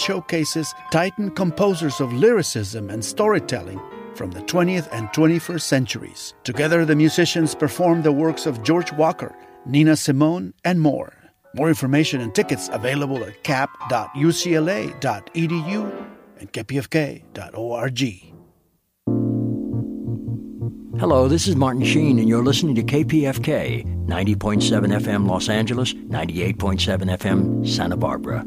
showcases Titan composers of lyricism and storytelling from the 20th and 21st centuries. Together, the musicians perform the works of George Walker, Nina Simone, and more. More information and tickets available at cap.ucla.edu and kpfk.org. Hello, this is Martin Sheen, and you're listening to KPFK, 90.7 FM Los Angeles, 98.7 FM Santa Barbara.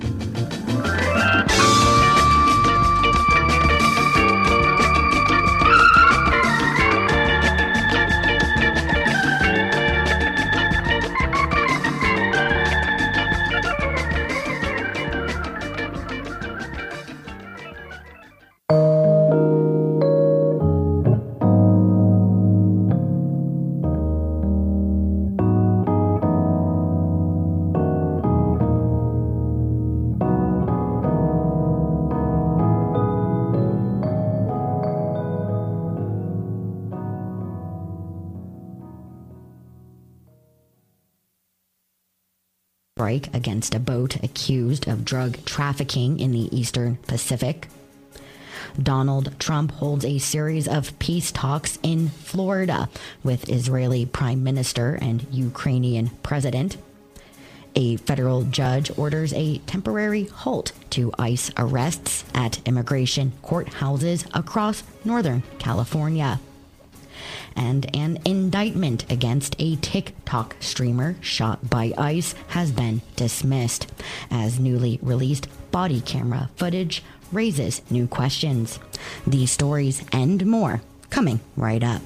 Strike against a boat accused of drug trafficking in the Eastern Pacific. Donald Trump holds a series of peace talks in Florida with Israeli Prime Minister and Ukrainian President. A federal judge orders a temporary halt to ICE arrests at immigration courthouses across Northern California. And an indictment against a TikTok streamer shot by ICE has been dismissed, as newly released body camera footage raises new questions. These stories and more coming right up.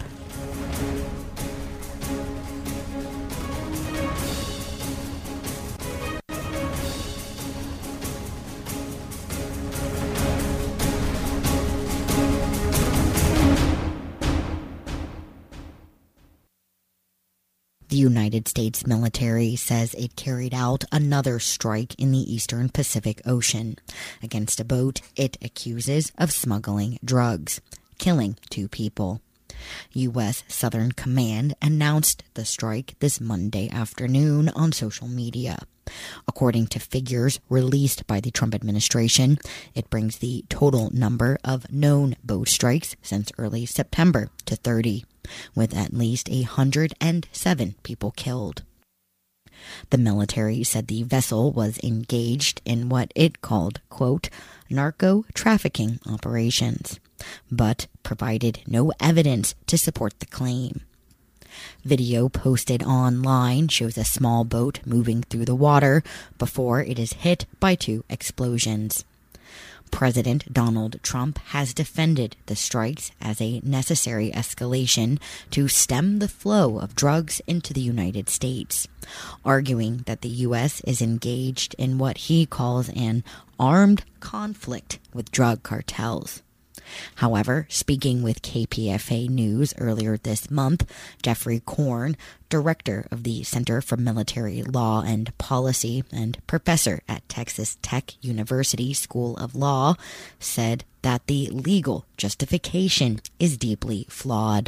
The United States military says it carried out another strike in the Eastern Pacific Ocean against a boat it accuses of smuggling drugs, killing 2 people. U.S. Southern Command announced the strike this Monday afternoon on social media. According to figures released by the Trump administration, it brings the total number of known boat strikes since early September to 30. With at least 107 people killed. The military said the vessel was engaged in what it called, quote, narco-trafficking operations, but provided no evidence to support the claim. Video posted online shows a small boat moving through the water before it is hit by 2 explosions. President Donald Trump has defended the strikes as a necessary escalation to stem the flow of drugs into the United States, arguing that the U.S. is engaged in what he calls an armed conflict with drug cartels. However, speaking with KPFA News earlier this month, Jeffrey Korn, director of the Center for Military Law and Policy and professor at Texas Tech University School of Law, said that the legal justification is deeply flawed.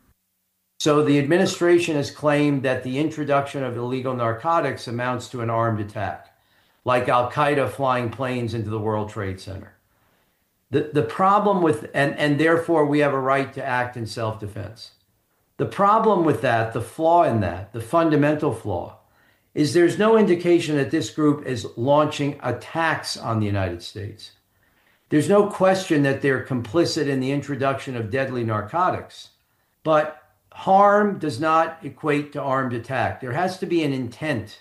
So the administration has claimed that the introduction of illegal narcotics amounts to an armed attack, like Al-Qaeda flying planes into the World Trade Center. The problem with, and therefore we have a right to act in self-defense. The problem with that, the flaw in that, the fundamental flaw, is there's no indication that this group is launching attacks on the United States. There's no question that they're complicit in the introduction of deadly narcotics, but harm does not equate to armed attack. There has to be an intent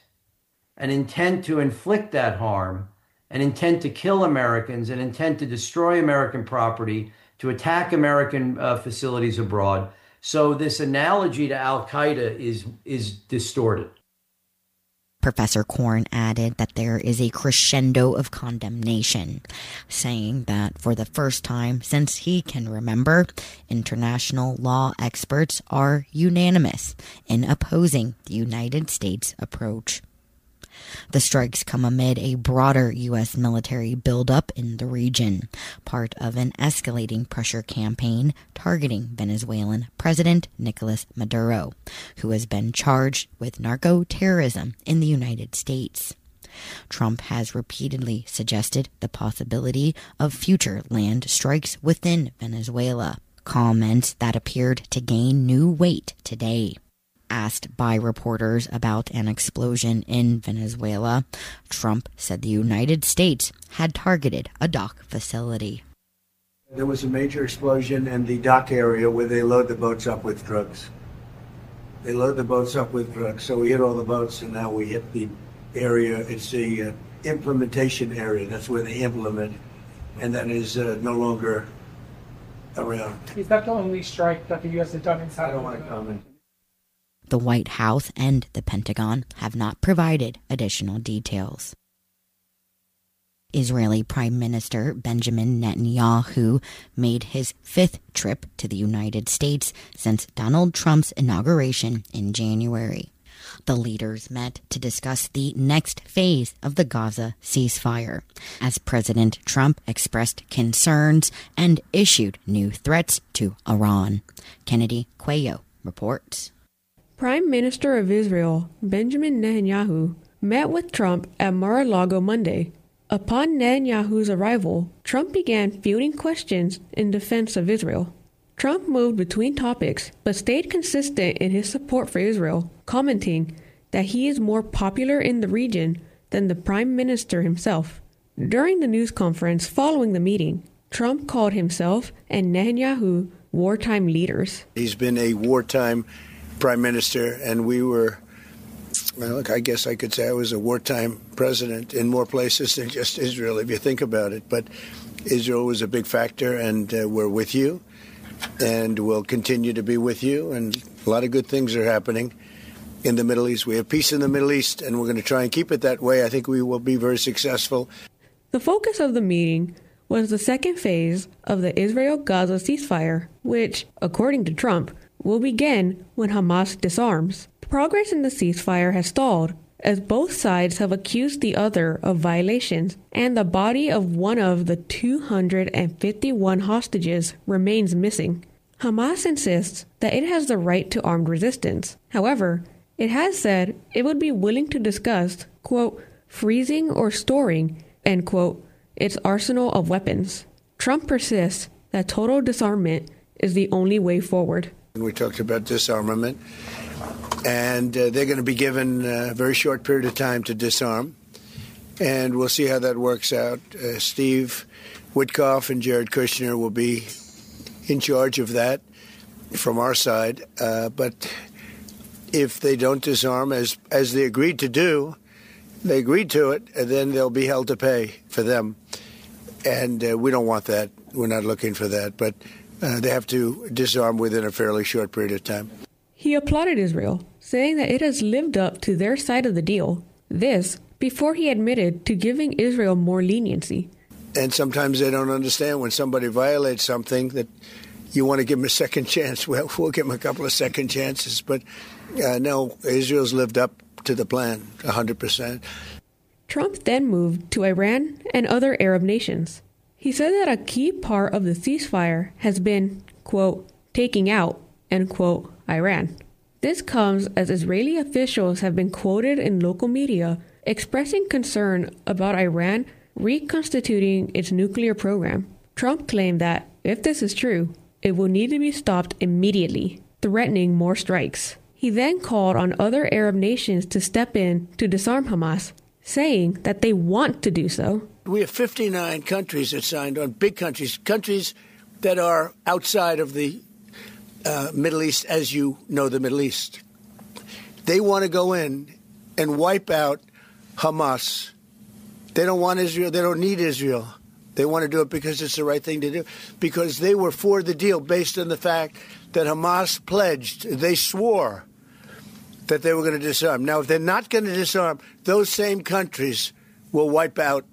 to inflict that harm, an intent to kill Americans, an intent to destroy American property, to attack American facilities abroad. So this analogy to Al-Qaeda is distorted. Professor Korn added that there is a crescendo of condemnation, saying that for the first time since he can remember, international law experts are unanimous in opposing the United States approach. The strikes come amid a broader U.S. military buildup in the region, part of an escalating pressure campaign targeting Venezuelan President Nicolas Maduro, who has been charged with narco-terrorism in the United States. Trump has repeatedly suggested the possibility of future land strikes within Venezuela, comments that appeared to gain new weight today. Asked by reporters about an explosion in Venezuela, Trump said the United States had targeted a dock facility. There was a major explosion in the dock area where they load the boats up with drugs. They load the boats up with drugs. So we hit all the boats, and now we hit the area. It's the implementation area. That's where they implement, and that is no longer around. Is that the only strike that the U.S. has done inside? I don't want to comment. The White House and the Pentagon have not provided additional details. Israeli Prime Minister Benjamin Netanyahu made his 5th trip to the United States since Donald Trump's inauguration in January. The leaders met to discuss the next phase of the Gaza ceasefire, as President Trump expressed concerns and issued new threats to Iran. Kennedy Cuello reports. Prime Minister of Israel, Benjamin Netanyahu, met with Trump at Mar-a-Lago Monday. Upon Netanyahu's arrival, Trump began fielding questions in defense of Israel. Trump moved between topics, but stayed consistent in his support for Israel, commenting that he is more popular in the region than the Prime Minister himself. During the news conference following the meeting, Trump called himself and Netanyahu wartime leaders. He's been a wartime Prime Minister, and we were, well, I guess I could say I was a wartime president in more places than just Israel, if you think about it. But Israel was a big factor, and we're with you, and we'll continue to be with you. And a lot of good things are happening in the Middle East. We have peace in the Middle East, and we're going to try and keep it that way. I think we will be very successful. The focus of the meeting was the second phase of the Israel-Gaza ceasefire, which, according to Trump, will begin when Hamas disarms. Progress in the ceasefire has stalled, as both sides have accused the other of violations, and the body of one of the 251 hostages remains missing. Hamas insists that it has the right to armed resistance. However, it has said it would be willing to discuss, quote, freezing or storing, end quote, its arsenal of weapons. Trump persists that total disarmament is the only way forward. We talked about disarmament, and they're going to be given a very short period of time to disarm, and we'll see how that works out. Steve Witkoff and Jared Kushner will be in charge of that from our side, but if they don't disarm, as they agreed to do, they agreed to it, and then they'll be held to pay for them, and we don't want that. We're not looking for that, but they have to disarm within a fairly short period of time. He applauded Israel, saying that it has lived up to their side of the deal. This before he admitted to giving Israel more leniency. And sometimes they don't understand when somebody violates something that you want to give them a second chance. Well, we'll give them a couple of second chances. But no, Israel's lived up to the plan 100%. Trump then moved to Iran and other Arab nations. He said that a key part of the ceasefire has been, quote, taking out, end quote, Iran. This comes as Israeli officials have been quoted in local media expressing concern about Iran reconstituting its nuclear program. Trump claimed that, if this is true, it will need to be stopped immediately, threatening more strikes. He then called on other Arab nations to step in to disarm Hamas, saying that they want to do so. We have 59 countries that signed on, big countries, countries that are outside of the Middle East, as you know the Middle East. They want to go in and wipe out Hamas. They don't want Israel. They don't need Israel. They want to do it because it's the right thing to do, because they were for the deal based on the fact that Hamas pledged, they swore that they were going to disarm. Now, if they're not going to disarm, those same countries will wipe out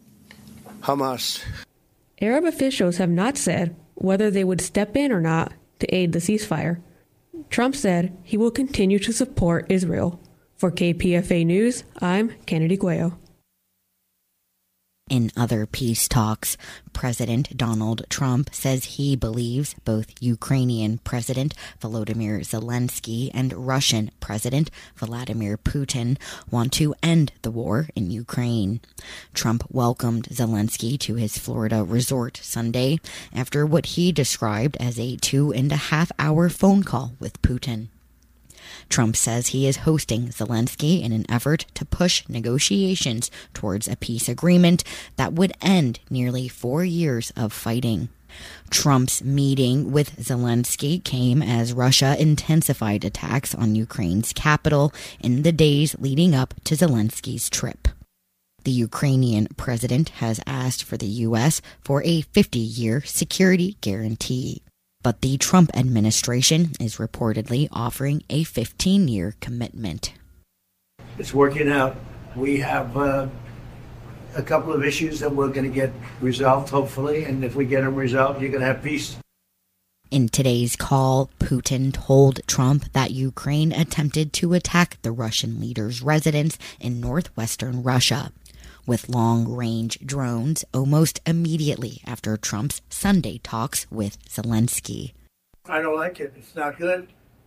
Hamas. Arab officials have not said whether they would step in or not to aid the ceasefire. Trump said he will continue to support Israel. For KPFA News, I'm Kennedy Cuello. In other peace talks, President Donald Trump says he believes both Ukrainian President Volodymyr Zelensky and Russian President Vladimir Putin want to end the war in Ukraine. Trump welcomed Zelensky to his Florida resort Sunday after what he described as a 2.5-hour phone call with Putin. Trump says he is hosting Zelensky in an effort to push negotiations towards a peace agreement that would end nearly 4 years of fighting. Trump's meeting with Zelensky came as Russia intensified attacks on Ukraine's capital in the days leading up to Zelensky's trip. The Ukrainian president has asked for the U.S. for a 50-year security guarantee. But the Trump administration is reportedly offering a 15-year commitment. It's working out. We have a couple of issues that we're going to get resolved, hopefully, and if we get them resolved, you're going to have peace. In today's call, Putin told Trump that Ukraine attempted to attack the Russian leader's residence in northwestern Russia with long-range drones almost immediately after Trump's Sunday talks with Zelensky. I don't like it. It's not good.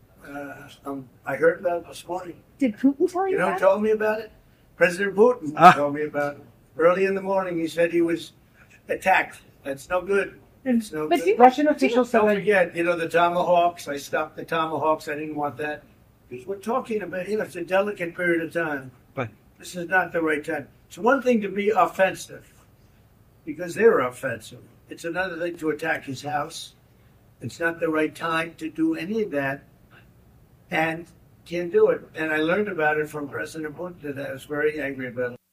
I heard about it this morning. Did Putin tell you that? You know, told me about it? President Putin told me about it. Early in the morning, he said he was attacked. That's no good. It's no good. Russian officials don't forget, the Tomahawks. I stopped the Tomahawks. I didn't want that. Because we're talking about, it's a delicate period of time. But this is not the right time. It's one thing to be offensive, because they're offensive. It's another thing to attack his house. It's not the right time to do any of that, and can't do it. And I learned about it from President Putin, and I was very angry about it.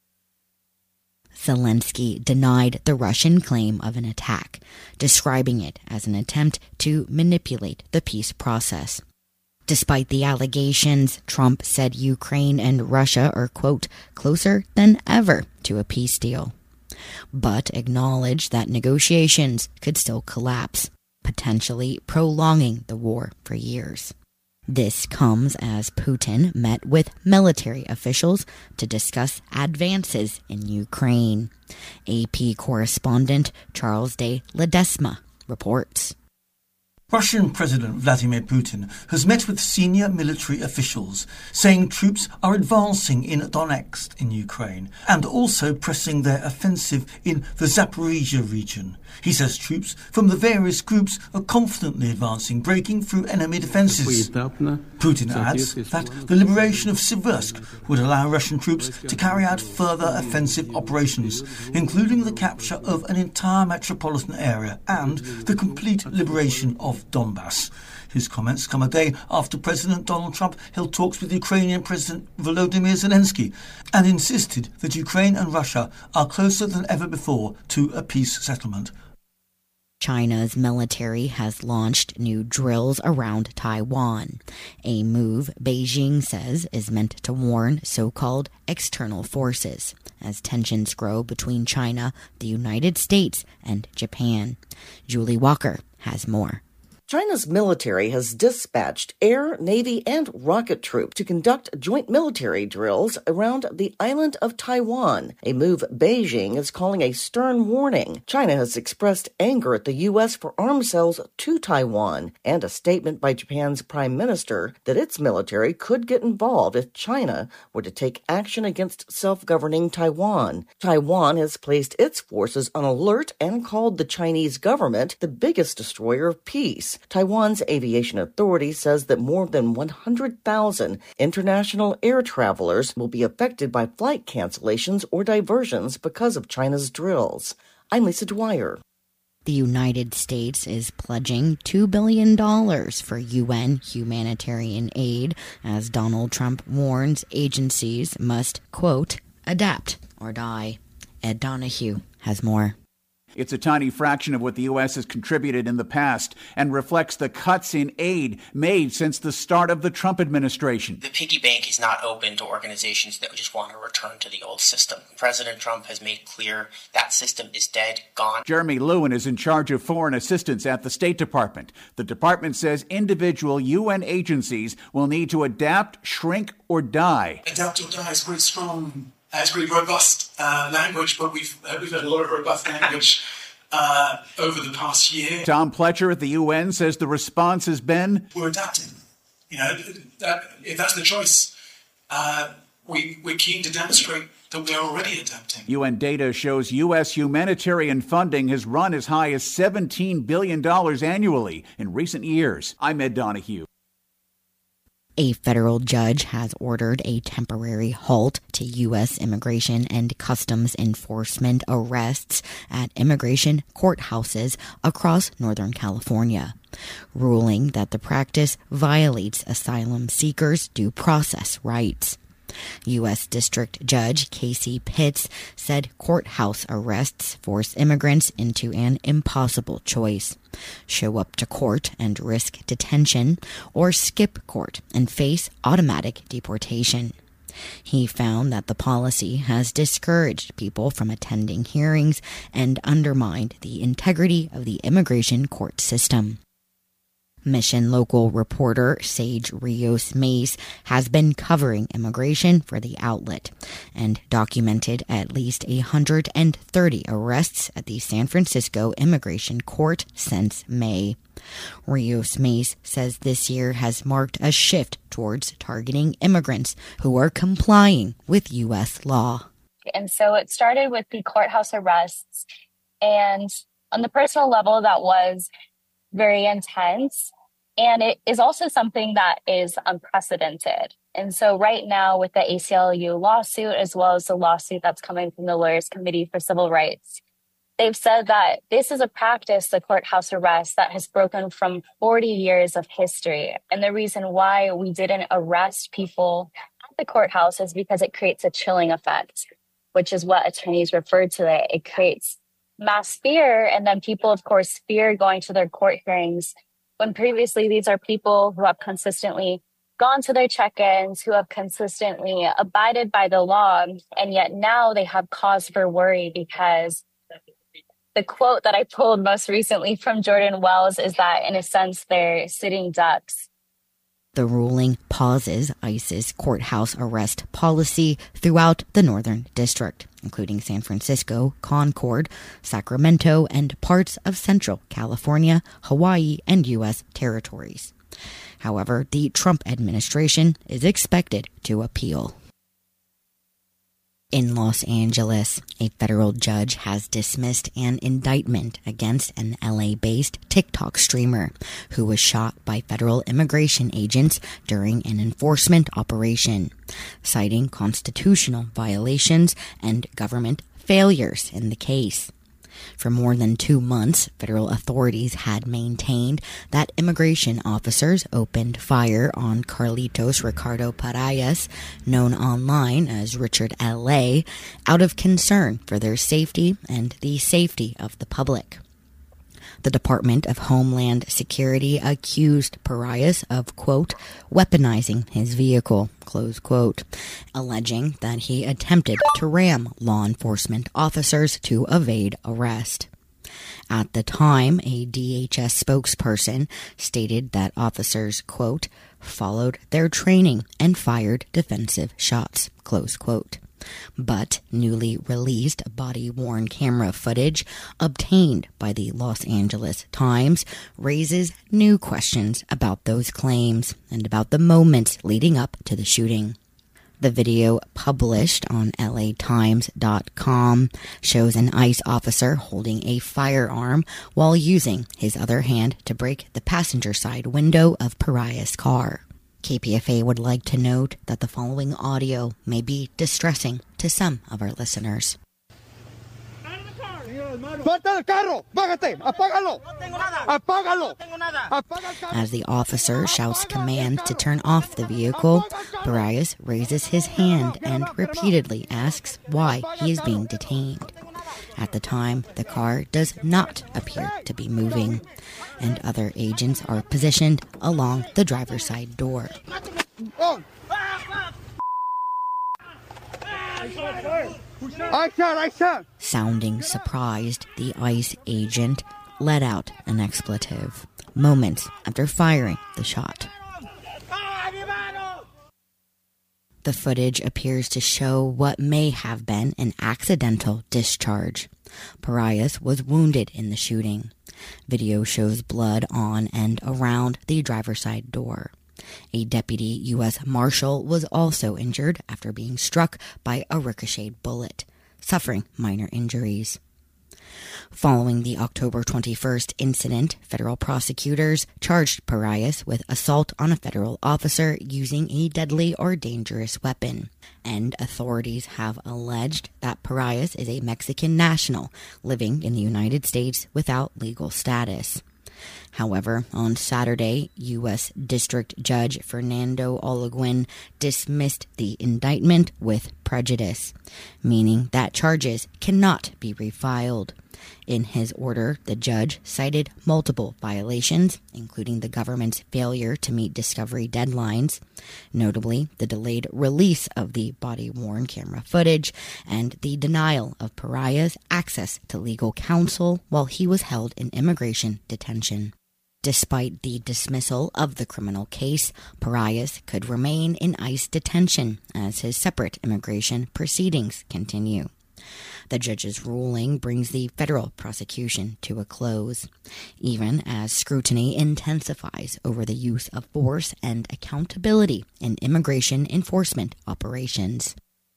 Zelensky denied the Russian claim of an attack, describing it as an attempt to manipulate the peace process. Despite the allegations, Trump said Ukraine and Russia are, quote, closer than ever to a peace deal, but acknowledged that negotiations could still collapse, potentially prolonging the war for years. This comes as Putin met with military officials to discuss advances in Ukraine. AP correspondent Charles de Ledesma reports. Russian President Vladimir Putin has met with senior military officials, saying troops are advancing in Donetsk in Ukraine and also pressing their offensive in the Zaporizhia region. He says troops from the various groups are confidently advancing, breaking through enemy defences. Putin adds that the liberation of Siversk would allow Russian troops to carry out further offensive operations, including the capture of an entire metropolitan area and the complete liberation of Donbass. His comments come a day after President Donald Trump held talks with Ukrainian President Volodymyr Zelensky and insisted that Ukraine and Russia are closer than ever before to a peace settlement. China's military has launched new drills around Taiwan, a move Beijing says is meant to warn so-called external forces as tensions grow between China, the United States, and Japan. Julie Walker has more. China's military has dispatched air, navy, and rocket troops to conduct joint military drills around the island of Taiwan, a move Beijing is calling a stern warning. China has expressed anger at the U.S. for arms sales to Taiwan and a statement by Japan's prime minister that its military could get involved if China were to take action against self-governing Taiwan. Taiwan has placed its forces on alert and called the Chinese government the biggest destroyer of peace. Taiwan's aviation authority says that more than 100,000 international air travelers will be affected by flight cancellations or diversions because of China's drills. I'm Lisa Dwyer. The United States is pledging $2 billion for UN humanitarian aid as Donald Trump warns agencies must, quote, adapt or die. Ed Donahue has more. It's a tiny fraction of what the U.S. has contributed in the past and reflects the cuts in aid made since the start of the Trump administration. The piggy bank is not open to organizations that just want to return to the old system. President Trump has made clear that system is dead, gone. Jeremy Lewin is in charge of foreign assistance at the State Department. The department says individual UN agencies will need to adapt, shrink, or die. Adapt or die is very strong. It's pretty robust language, but we've had a lot of robust language over the past year. Tom Pletcher at the UN says the response has been, we're adapting. If that's the choice, we're keen to demonstrate that we're already adapting. UN data shows U.S. humanitarian funding has run as high as $17 billion annually in recent years. I'm Ed Donahue. A federal judge has ordered a temporary halt to U.S. immigration and customs enforcement arrests at immigration courthouses across Northern California, ruling that the practice violates asylum seekers' due process rights. U.S. District Judge Casey Pitts said courthouse arrests force immigrants into an impossible choice: show up to court and risk detention, or skip court and face automatic deportation. He found that the policy has discouraged people from attending hearings and undermined the integrity of the immigration court system. Mission Local reporter Sage Rios-Mays has been covering immigration for the outlet and documented at least 130 arrests at the San Francisco Immigration Court since May. Rios-Mays says this year has marked a shift towards targeting immigrants who are complying with U.S. law. And so it started with the courthouse arrests, and on the personal level, that was very intense. And it is also something that is unprecedented. And so right now with the ACLU lawsuit, as well as the lawsuit that's coming from the Lawyers Committee for Civil Rights, they've said that this is a practice, the courthouse arrest, that has broken from 40 years of history. And the reason why we didn't arrest people at the courthouse is because it creates a chilling effect, which is what attorneys refer to it. It creates mass fear, and then people, of course, fear going to their court hearings, when previously these are people who have consistently gone to their check-ins, who have consistently abided by the law, and yet now they have cause for worry because the quote that I pulled most recently from Jordan Wells is that, in a sense, they're sitting ducks. The ruling pauses ICE's courthouse arrest policy throughout the Northern District, including San Francisco, Concord, Sacramento, and parts of Central California, Hawaii, and U.S. territories. However, the Trump administration is expected to appeal. In Los Angeles, a federal judge has dismissed an indictment against an LA-based TikTok streamer who was shot by federal immigration agents during an enforcement operation, citing constitutional violations and government failures in the case. For more than 2 months, federal authorities had maintained that immigration officers opened fire on Carlitos Ricardo Parayas, known online as Richard L.A., out of concern for their safety and the safety of the public. The Department of Homeland Security accused Parayas of, quote, weaponizing his vehicle, close quote, alleging that he attempted to ram law enforcement officers to evade arrest. At the time, a DHS spokesperson stated that officers, quote, followed their training and fired defensive shots, close quote. But newly released body-worn camera footage obtained by the Los Angeles Times raises new questions about those claims and about the moments leading up to the shooting. The video published on LATimes.com shows an ICE officer holding a firearm while using his other hand to break the passenger side window of Parayas' car. KPFA would like to note that the following audio may be distressing to some of our listeners. As the officer shouts commands to turn off the vehicle, Parayas raises his hand and repeatedly asks why he is being detained. At the time, the car does not appear to be moving, and other agents are positioned along the driver's side door. I shot. Sounding surprised, the ICE agent let out an expletive moments after firing the shot. The footage appears to show what may have been an accidental discharge. Parias was wounded in the shooting. Video shows blood on and around the driver's side door. A deputy U.S. Marshal was also injured after being struck by a ricocheted bullet, suffering minor injuries. Following the October 21st incident, federal prosecutors charged Parias with assault on a federal officer using a deadly or dangerous weapon. And authorities have alleged that Parias is a Mexican national living in the United States without legal status. However, on Saturday, U.S. District Judge Fernando Olguin dismissed the indictment with prejudice, meaning that charges cannot be refiled. In his order, the judge cited multiple violations, including the government's failure to meet discovery deadlines, notably the delayed release of the body-worn camera footage and the denial of Parias access to legal counsel while he was held in immigration detention. Despite the dismissal of the criminal case, Parias could remain in ICE detention as his separate immigration proceedings continue. The judge's ruling brings the federal prosecution to a close, even as scrutiny intensifies over the use of force and accountability in immigration enforcement operations.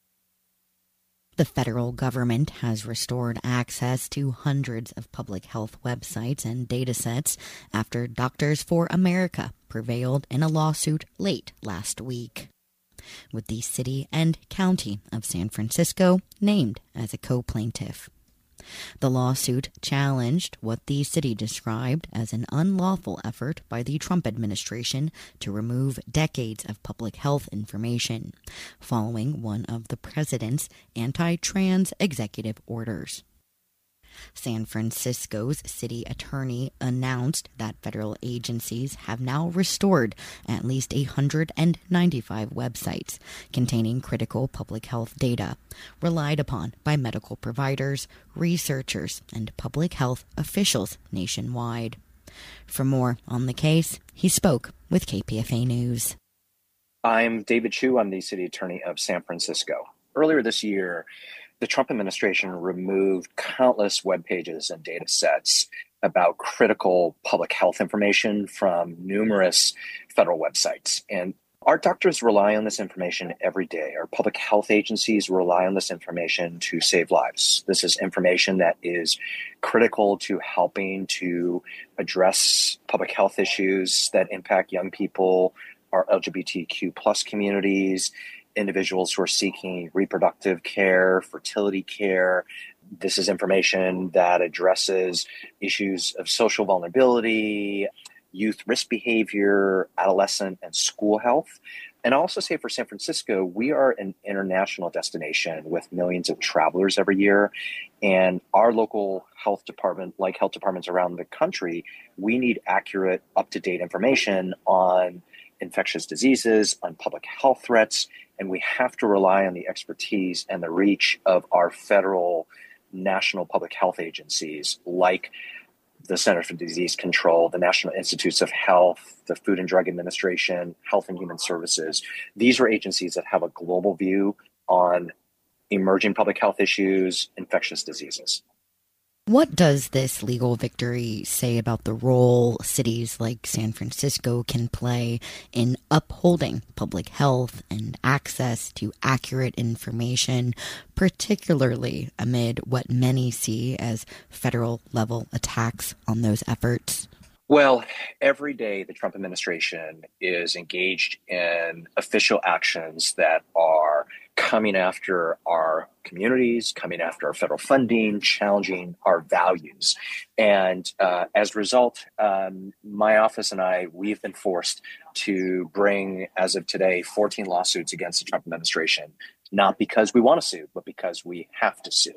The federal government has restored access to hundreds of public health websites and datasets after Doctors for America prevailed in a lawsuit late last week, with the city and county of San Francisco named as a co-plaintiff. The lawsuit challenged what the city described as an unlawful effort by the Trump administration to remove decades of public health information, following one of the president's anti-trans executive orders. San Francisco's city attorney announced that federal agencies have now restored at least 195 websites containing critical public health data relied upon by medical providers, researchers, and public health officials nationwide. For more on the case, he spoke with KPFA News. I'm David Chu. I'm the city attorney of San Francisco. Earlier this year, the Trump administration removed countless web pages and data sets about critical public health information from numerous federal websites. And our doctors rely on this information every day. Our public health agencies rely on this information to save lives. This is information that is critical to helping to address public health issues that impact young people, our LGBTQ plus communities, individuals who are seeking reproductive care, fertility care. This is information that addresses issues of social vulnerability, youth risk behavior, adolescent and school health. And I'll also say for San Francisco, we are an international destination with millions of travelers every year. And our local health department, like health departments around the country, we need accurate, up-to-date information on infectious diseases, on public health threats, and we have to rely on the expertise and the reach of our federal national public health agencies like the Center for Disease Control, the National Institutes of Health, the Food and Drug Administration, Health and Human Services. These are agencies that have a global view on emerging public health issues, infectious diseases. What does this legal victory say about the role cities like San Francisco can play in upholding public health and access to accurate information, particularly amid what many see as federal-level attacks on those efforts? Well, every day the Trump administration is engaged in official actions that are coming after our communities, coming after our federal funding, challenging our values. And as a result, my office and we've been forced to bring, as of today, 14 lawsuits against the Trump administration, not because we want to sue, but because we have to sue.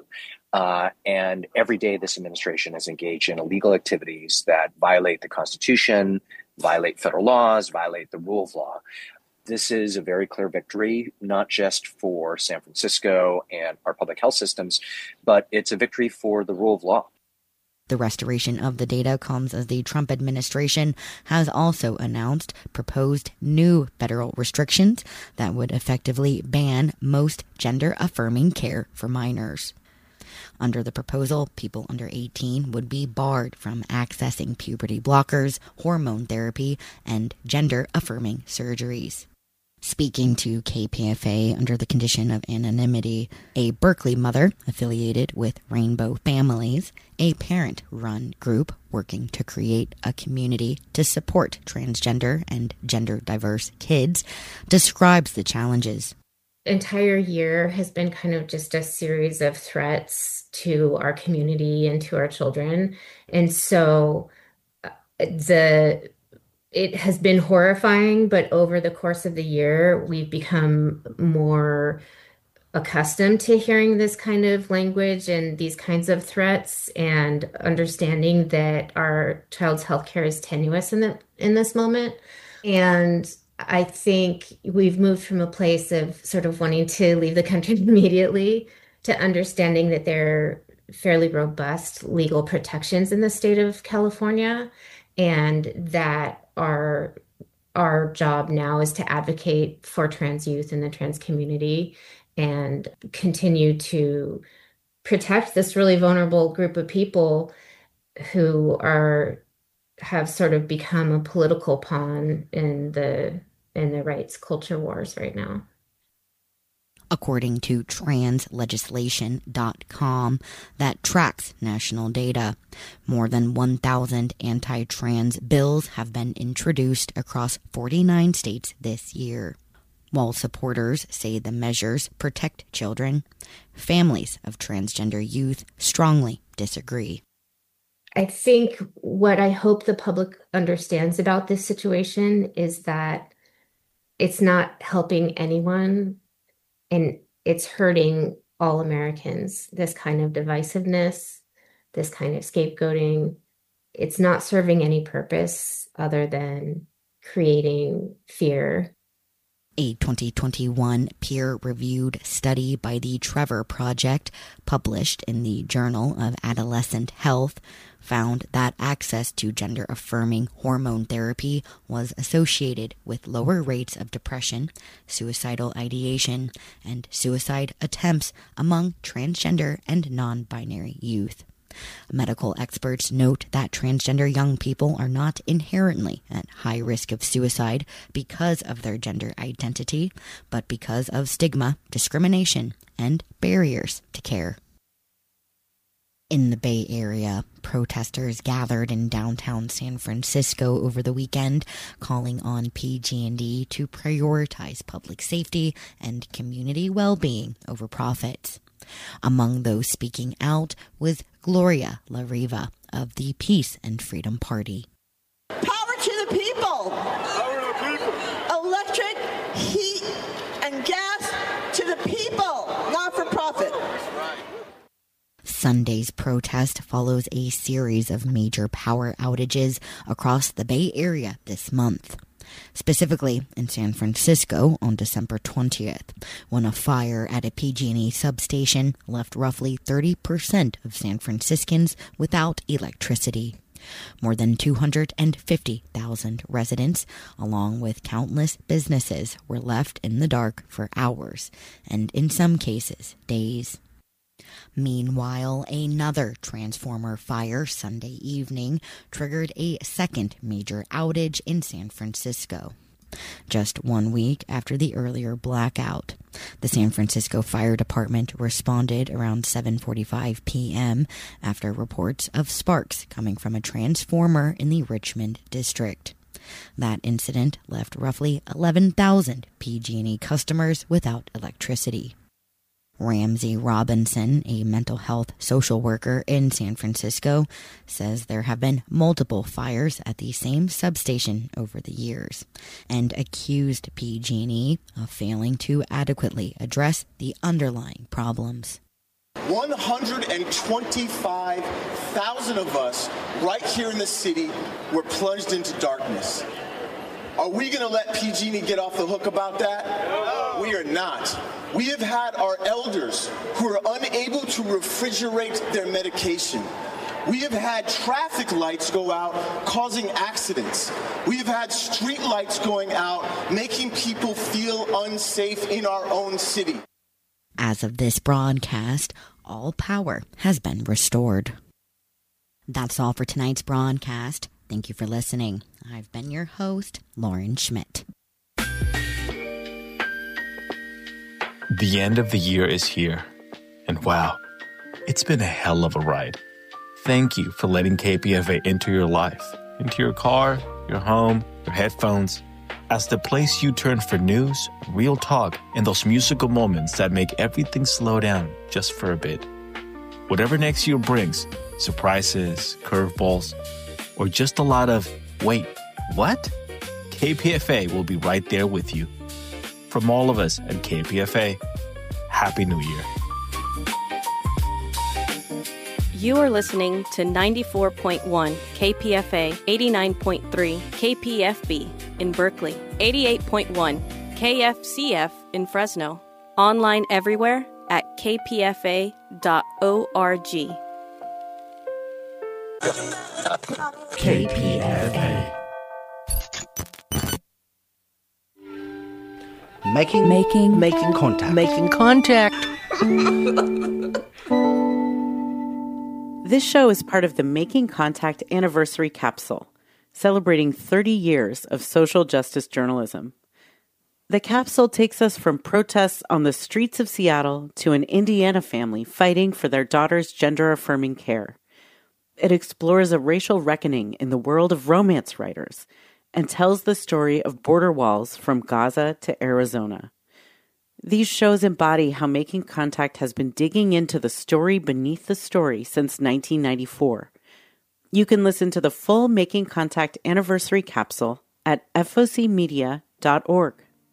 And every day this administration is engaged in illegal activities that violate the Constitution, violate federal laws, violate the rule of law. This is a very clear victory, not just for San Francisco and our public health systems, but it's a victory for the rule of law. The restoration of the data comes as the Trump administration has also announced proposed new federal restrictions that would effectively ban most gender-affirming care for minors. Under the proposal, people under 18 would be barred from accessing puberty blockers, hormone therapy, and gender-affirming surgeries. Speaking to KPFA under the condition of anonymity, a Berkeley mother affiliated with Rainbow Families, a parent-run group working to create a community to support transgender and gender-diverse kids, describes the challenges. Entire year has been kind of just a series of threats to our community and to our children. And so it has been horrifying, but over the course of the year, we've become more accustomed to hearing this kind of language and these kinds of threats, and understanding that our child's healthcare is tenuous in this moment. And I think we've moved from a place of sort of wanting to leave the country immediately to understanding that there are fairly robust legal protections in the state of California, and that our job now is to advocate for trans youth in the trans community and continue to protect this really vulnerable group of people who have sort of become a political pawn in the rights culture wars right now. According to translegislation.com, that tracks national data, more than 1,000 anti-trans bills have been introduced across 49 states this year. While supporters say the measures protect children, families of transgender youth strongly disagree. I think what I hope the public understands about this situation is that it's not helping anyone, and it's hurting all Americans. This kind of divisiveness, this kind of scapegoating, it's not serving any purpose other than creating fear. A 2021 peer-reviewed study by the Trevor Project, published in the Journal of Adolescent Health, found that access to gender-affirming hormone therapy was associated with lower rates of depression, suicidal ideation, and suicide attempts among transgender and non-binary youth. Medical experts note that transgender young people are not inherently at high risk of suicide because of their gender identity, but because of stigma, discrimination, and barriers to care. In the Bay Area, protesters gathered in downtown San Francisco over the weekend, calling on PG&E to prioritize public safety and community well-being over profits. Among those speaking out was Gloria La Riva of the Peace and Freedom Party. Power to the people! Power to the people! Electric, heat, and gas to the people, not for profit. Sunday's protest follows a series of major power outages across the Bay Area this month. Specifically in San Francisco on December 20th, when a fire at a PG&E substation left roughly 30% of San Franciscans without electricity. More than 250,000 residents, along with countless businesses, were left in the dark for hours, and in some cases, days. Meanwhile, another transformer fire Sunday evening triggered a second major outage in San Francisco. Just 1 week after the earlier blackout, the San Francisco Fire Department responded around 7:45 p.m. after reports of sparks coming from a transformer in the Richmond district. That incident left roughly 11,000 PG&E customers without electricity. Ramsey Robinson, a mental health social worker in San Francisco, says there have been multiple fires at the same substation over the years, and accused PG&E of failing to adequately address the underlying problems. 125,000 of us right here in the city were plunged into darkness. Are we going to let PG&E get off the hook about that? No. We are not. We have had our elders who are unable to refrigerate their medication. We have had traffic lights go out, causing accidents. We have had street lights going out, making people feel unsafe in our own city. As of this broadcast, all power has been restored. That's all for tonight's broadcast. Thank you for listening. I've been your host, Lauren Schmidt. The end of the year is here. And wow, it's been a hell of a ride. Thank you for letting KPFA into your life, into your car, your home, your headphones, as the place you turn for news, real talk, and those musical moments that make everything slow down just for a bit. Whatever next year brings, surprises, curveballs, or just a lot of, wait, what? KPFA will be right there with you. From all of us at KPFA, Happy New Year. You are listening to 94.1 KPFA, 89.3 KPFB in Berkeley, 88.1 KFCF in Fresno. Online everywhere at kpfa.org. KPFA. Making contact. This show is part of the Making Contact Anniversary Capsule, celebrating 30 years of social justice journalism. The capsule takes us from protests on the streets of Seattle to an Indiana family fighting for their daughter's gender-affirming care. It explores a racial reckoning in the world of romance writers and tells the story of border walls from Gaza to Arizona. These shows embody how Making Contact has been digging into the story beneath the story since 1994. You can listen to the full Making Contact Anniversary Capsule at focmedia.org.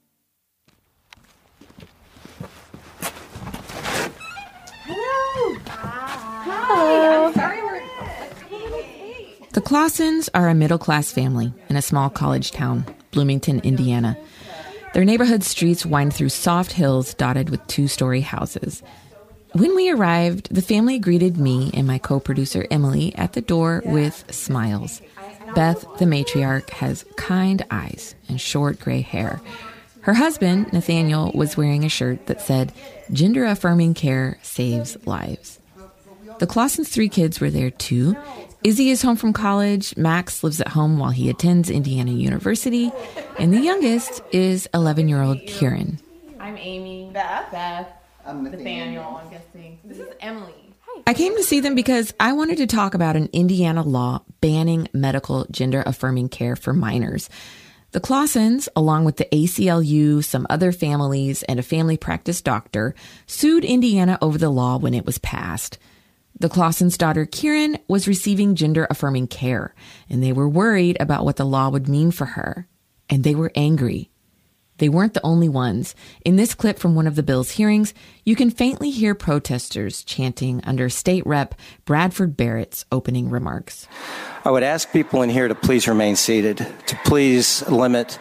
Hello. Hi. I'm sorry we're late. The Clausens are a middle-class family in a small college town, Bloomington, Indiana. Their neighborhood streets wind through soft hills dotted with two-story houses. When we arrived, the family greeted me and my co-producer Emily at the door with smiles. Beth, the matriarch, has kind eyes and short gray hair. Her husband, Nathaniel, was wearing a shirt that said, "Gender-affirming care saves lives." The Clausens' 3 kids were there too. Izzy is home from college, Max lives at home while he attends Indiana University, and the youngest is 11-year-old Kieran. I'm Amy. Beth. I'm Nathaniel, I'm guessing. This is Emily. I came to see them because I wanted to talk about an Indiana law banning medical gender-affirming care for minors. The Clausens, along with the ACLU, some other families, and a family practice doctor, sued Indiana over the law when it was passed. The Clausens' daughter, Kieran, was receiving gender-affirming care, and they were worried about what the law would mean for her. And they were angry. They weren't the only ones. In this clip from one of the bill's hearings, you can faintly hear protesters chanting under State Rep Bradford Barrett's opening remarks. I would ask people in here to please remain seated, to please limit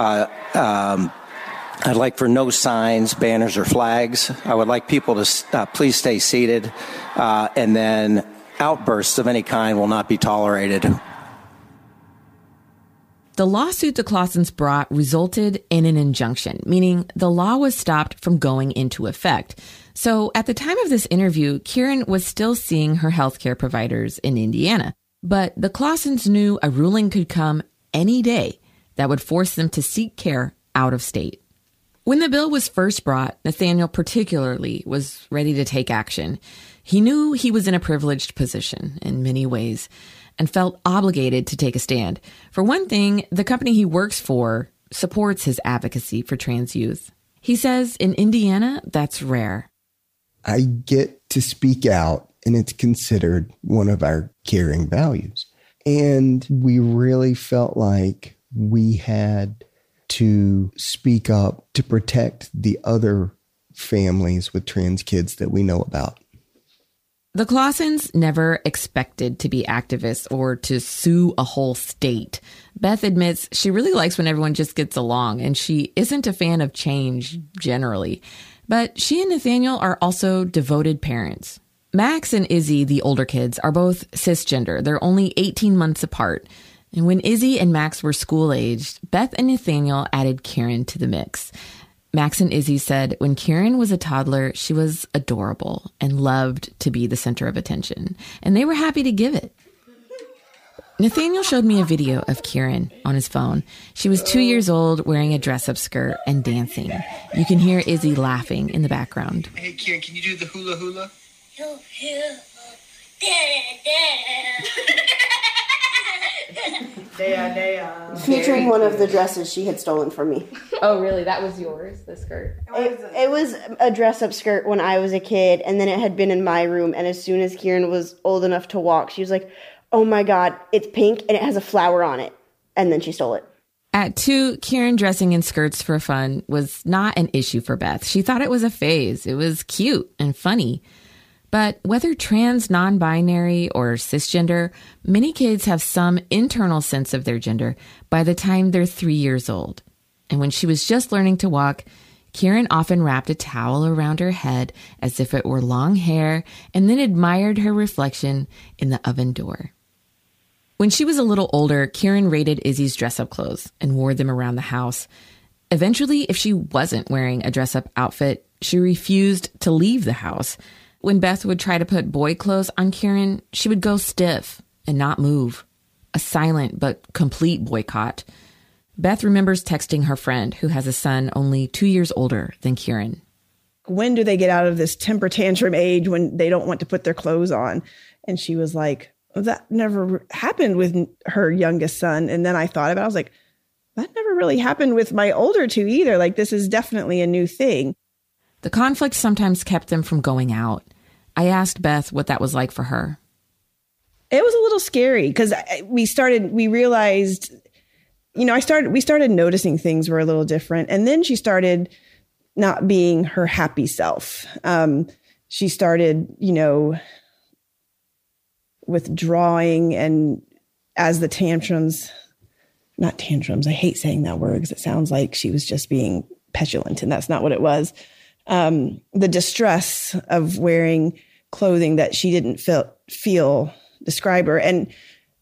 I'd like for no signs, banners, or flags. I would like people to please stay seated, and then outbursts of any kind will not be tolerated. The lawsuit the Clausens brought resulted in an injunction, meaning the law was stopped from going into effect. So at the time of this interview, Kieran was still seeing her healthcare providers in Indiana. But the Clausens knew a ruling could come any day that would force them to seek care out of state. When the bill was first brought, Nathaniel particularly was ready to take action. He knew he was in a privileged position in many ways and felt obligated to take a stand. For one thing, the company he works for supports his advocacy for trans youth. He says in Indiana, that's rare. I get to speak out, and it's considered one of our caring values. And we really felt like we had to speak up to protect the other families with trans kids that we know about. The Clausens never expected to be activists or to sue a whole state. Beth admits she really likes when everyone just gets along, and she isn't a fan of change generally. But she and Nathaniel are also devoted parents. Max and Izzy, the older kids, are both cisgender. They're only 18 months apart. And when Izzy and Max were school-aged, Beth and Nathaniel added Kieran to the mix. Max and Izzy said when Kieran was a toddler, she was adorable and loved to be the center of attention. And they were happy to give it. Nathaniel showed me a video of Kieran on his phone. She was 2 years old, wearing a dress-up skirt and dancing. You can hear Izzy laughing in the background. Hey, Kieran, can you do the hula hula? Featuring one of the dresses she had stolen from me. Oh, really? That was yours, the skirt? It was a dress-up skirt when I was a kid, and then it had been in my room, and as soon as Kieran was old enough to walk, she was like, oh my God, it's pink, and it has a flower on it. And then she stole it. At 2, Kieran dressing in skirts for fun was not an issue for Beth. She thought it was a phase. It was cute and funny. But whether trans, non-binary, or cisgender, many kids have some internal sense of their gender by the time they're 3 years old. And when she was just learning to walk, Kieran often wrapped a towel around her head as if it were long hair and then admired her reflection in the oven door. When she was a little older, Kieran raided Izzy's dress-up clothes and wore them around the house. Eventually, if she wasn't wearing a dress-up outfit, she refused to leave the house. When Beth would try to put boy clothes on Kieran, she would go stiff and not move. A silent but complete boycott. Beth remembers texting her friend, who has a son only 2 years older than Kieran. When do they get out of this temper tantrum age when they don't want to put their clothes on? And she was like, well, that never happened with her youngest son. And then I thought about it. I was like, that never really happened with my older two either. Like, this is definitely a new thing. The conflict sometimes kept them from going out. I asked Beth what that was like for her. It was a little scary because we realized, we started noticing things were a little different. And then she started not being her happy self. She started, withdrawing, and as the not tantrums, I hate saying that word because it sounds like she was just being petulant, and that's not what it was. The distress of wearing clothing that she didn't feel describe her. And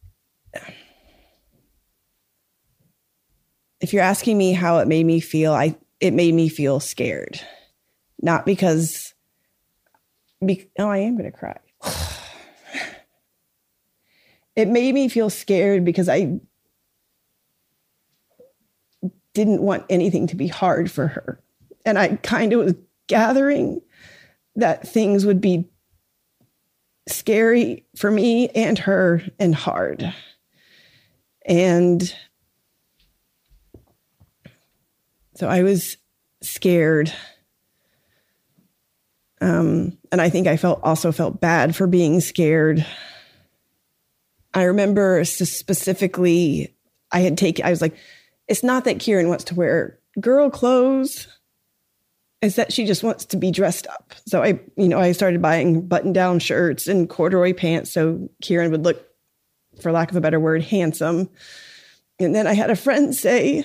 if you're asking me how it made me feel, it made me feel scared. Not because I am going to cry. It made me feel scared because I didn't want anything to be hard for her. And I kind of was gathering that things would be scary for me and her and hard. And so I was scared. And I think I also felt bad for being scared. I remember specifically, I was like, it's not that Kieran wants to wear girl clothes. It's that she just wants to be dressed up. So I started buying button-down shirts and corduroy pants so Kieran would look, for lack of a better word, handsome. And then I had a friend say,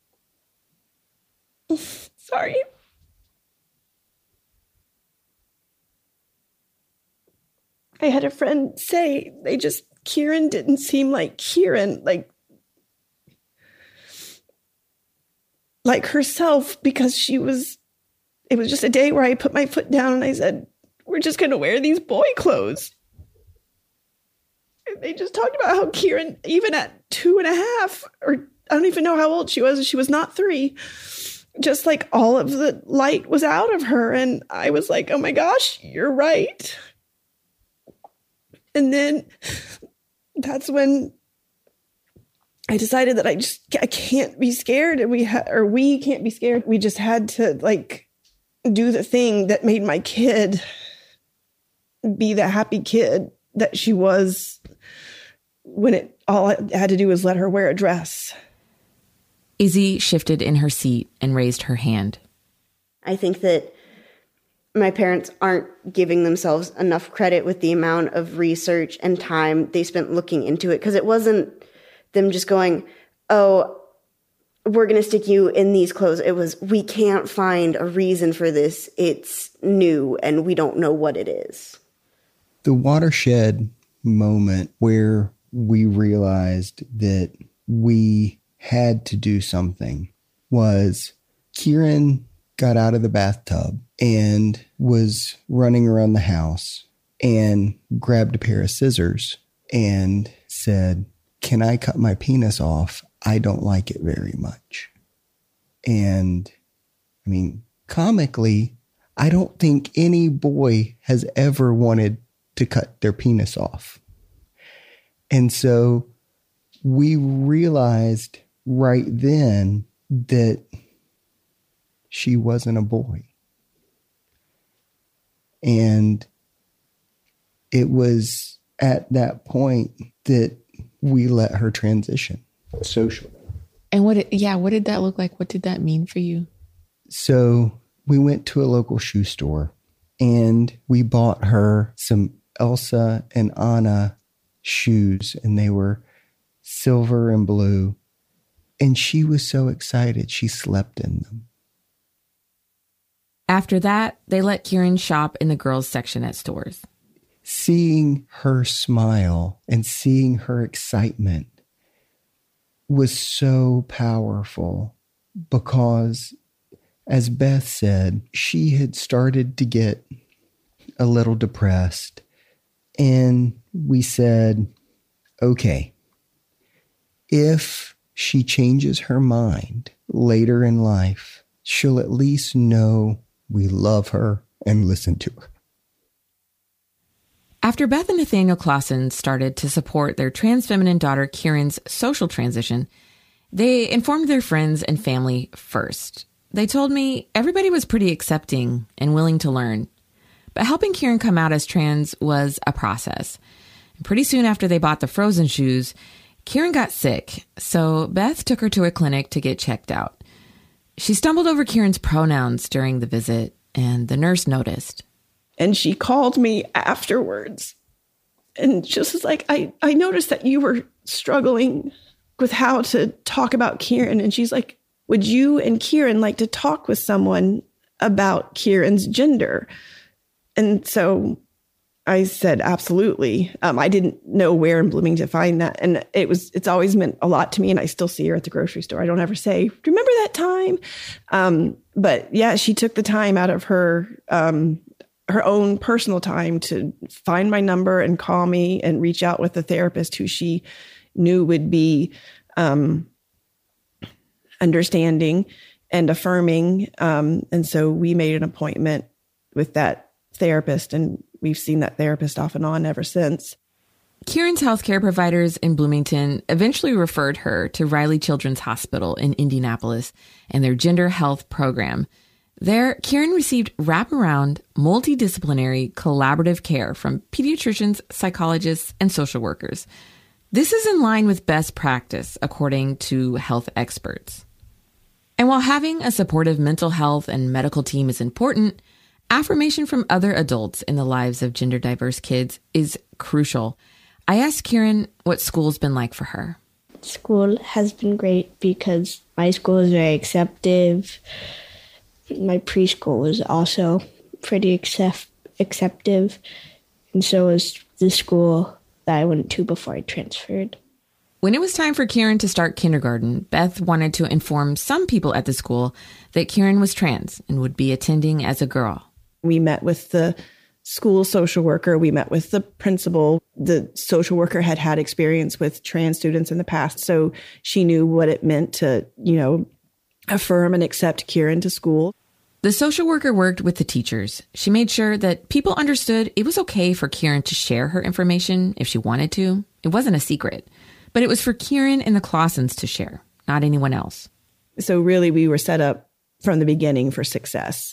sorry. I had a friend say Kieran didn't seem like Kieran, like herself, because it was just a day where I put my foot down and I said, we're just going to wear these boy clothes. And they just talked about how Kieran, even at 2.5, or I don't even know how old she was not 3, just like all of the light was out of her. And I was like, oh my gosh, you're right. And then that's when I decided that I can't be scared, and we can't be scared. We just had to do the thing that made my kid be the happy kid that she was when all I had to do was let her wear a dress. Izzy shifted in her seat and raised her hand. I think that my parents aren't giving themselves enough credit with the amount of research and time they spent looking into it, because it wasn't them just going, oh, we're going to stick you in these clothes. It was, we can't find a reason for this. It's new and we don't know what it is. the watershed moment where we realized that we had to do something was Kieran got out of the bathtub and was running around the house and grabbed a pair of scissors and said, "Can I cut my penis off? I don't like it very much." And I mean, comically, I don't think any boy has ever wanted to cut their penis off. And so we realized right then that she wasn't a boy. And it was at that point that we let her transition socially. And what did that look like? What did that mean for you? So we went to a local shoe store and we bought her some Elsa and Anna shoes, and they were silver and blue. And she was so excited, she slept in them. After that, they let Kieran shop in the girls section at stores. Seeing her smile and seeing her excitement was so powerful because, as Beth said, she had started to get a little depressed. And we said, okay, if she changes her mind later in life, she'll at least know we love her and listen to her. After Beth and Nathaniel Clausen started to support their trans feminine daughter Kieran's social transition, they informed their friends and family first. They told me everybody was pretty accepting and willing to learn. But helping Kieran come out as trans was a process. And pretty soon after they bought the Frozen shoes, Kieran got sick, so Beth took her to a clinic to get checked out. She stumbled over Kieran's pronouns during the visit, and the nurse noticed. And she called me afterwards and just was like, I noticed that you were struggling with how to talk about Kieran. And she's like, would you and Kieran like to talk with someone about Kieran's gender? And so I said, absolutely. I didn't know where in Bloomington to find that. And it's always meant a lot to me. And I still see her at the grocery store. I don't ever say, do you remember that time? But yeah, she took the time out of her own personal time to find my number and call me and reach out with a therapist who she knew would be understanding and affirming. And so we made an appointment with that therapist, and we've seen that therapist off and on ever since. Kieran's healthcare providers in Bloomington eventually referred her to Riley Children's Hospital in Indianapolis and their gender health program. There, Kieran received wraparound, multidisciplinary, collaborative care from pediatricians, psychologists, and social workers. This is in line with best practice, according to health experts. And while having a supportive mental health and medical team is important, affirmation from other adults in the lives of gender diverse kids is crucial. I asked Kieran what school's been like for her. School has been great because my school is very acceptive. My preschool was also pretty acceptive, and so was the school that I went to before I transferred. When it was time for Kieran to start kindergarten, Beth wanted to inform some people at the school that Kieran was trans and would be attending as a girl. We met with the school social worker. We met with the principal. The social worker had had experience with trans students in the past, so she knew what it meant to, affirm and accept Kieran to school. The social worker worked with the teachers. She made sure that people understood it was okay for Kieran to share her information if she wanted to. It wasn't a secret. But it was for Kieran and the Clausens to share, not anyone else. So really, we were set up from the beginning for success.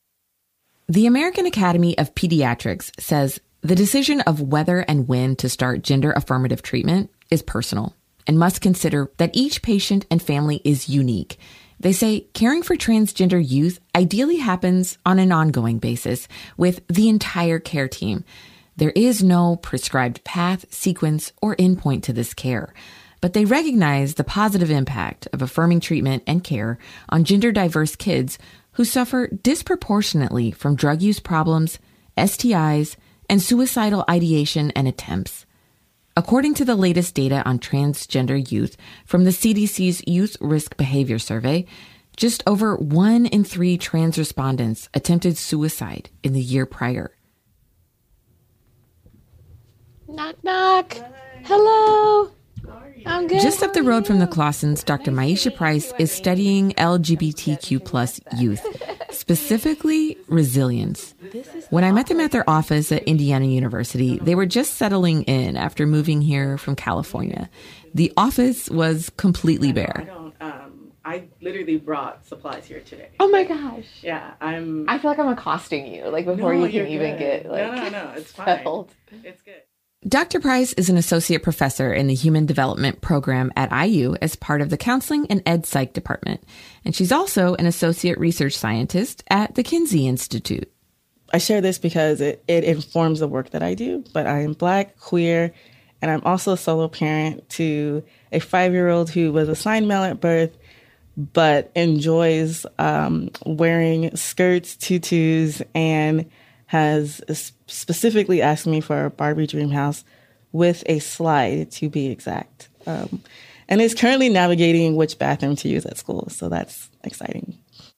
The American Academy of Pediatrics says the decision of whether and when to start gender affirmative treatment is personal and must consider that each patient and family is unique. They say caring for transgender youth ideally happens on an ongoing basis with the entire care team. There is no prescribed path, sequence, or endpoint to this care, but they recognize the positive impact of affirming treatment and care on gender diverse kids who suffer disproportionately from drug use problems, STIs, and suicidal ideation and attempts. According to the latest data on transgender youth from the CDC's Youth Risk Behavior Survey, just over 1 in 3 trans respondents attempted suicide in the year prior. Knock, knock. Hello. I'm good. Just up the road from the Clausens, Dr. Maisha Price is studying LGBTQ plus youth, specifically resilience. When I met them at their office at Indiana University, they were just settling in after moving here from California. The office was completely bare. I literally brought supplies here today. Oh my gosh. Yeah, I feel like I'm accosting you, like before you can even get like No, it's fine. settled. It's good. Dr. Price is an associate professor in the Human Development Program at IU as part of the Counseling and Ed Psych department. And she's also an associate research scientist at the Kinsey Institute. I share this because it informs the work that I do, but I am Black, queer, and I'm also a solo parent to a 5-year-old who was assigned male at birth, but enjoys wearing skirts, tutus, and has specifically asked me for a Barbie dream house with a slide, to be exact. And is currently navigating which bathroom to use at school. So that's exciting.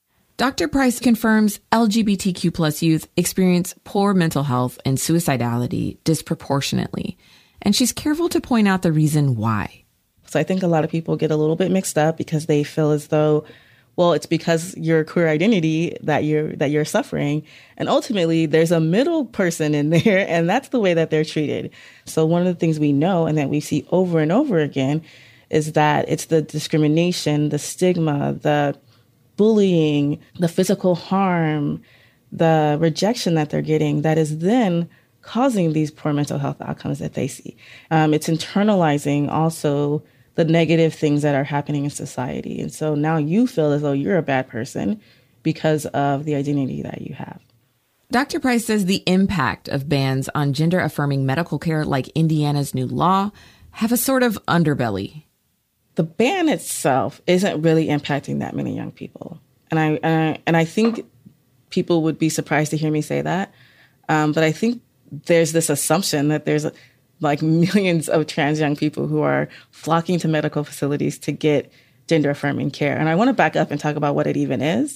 Dr. Price confirms LGBTQ plus youth experience poor mental health and suicidality disproportionately. And she's careful to point out the reason why. So I think a lot of people get a little bit mixed up because they feel as though, well, it's because your queer identity that you're suffering. And ultimately, there's a middle person in there, and that's the way that they're treated. So one of the things we know and that we see over and over again is that it's the discrimination, the stigma, the bullying, the physical harm, the rejection that they're getting that is then causing these poor mental health outcomes that they see. It's internalizing also the negative things that are happening in society. And so now you feel as though you're a bad person because of the identity that you have. Dr. Price says the impact of bans on gender-affirming medical care, like Indiana's new law, have a sort of underbelly. The ban itself isn't really impacting that many young people. And I think people would be surprised to hear me say that. But I think there's this assumption that there's like millions of trans young people who are flocking to medical facilities to get gender-affirming care. And I want to back up and talk about what it even is.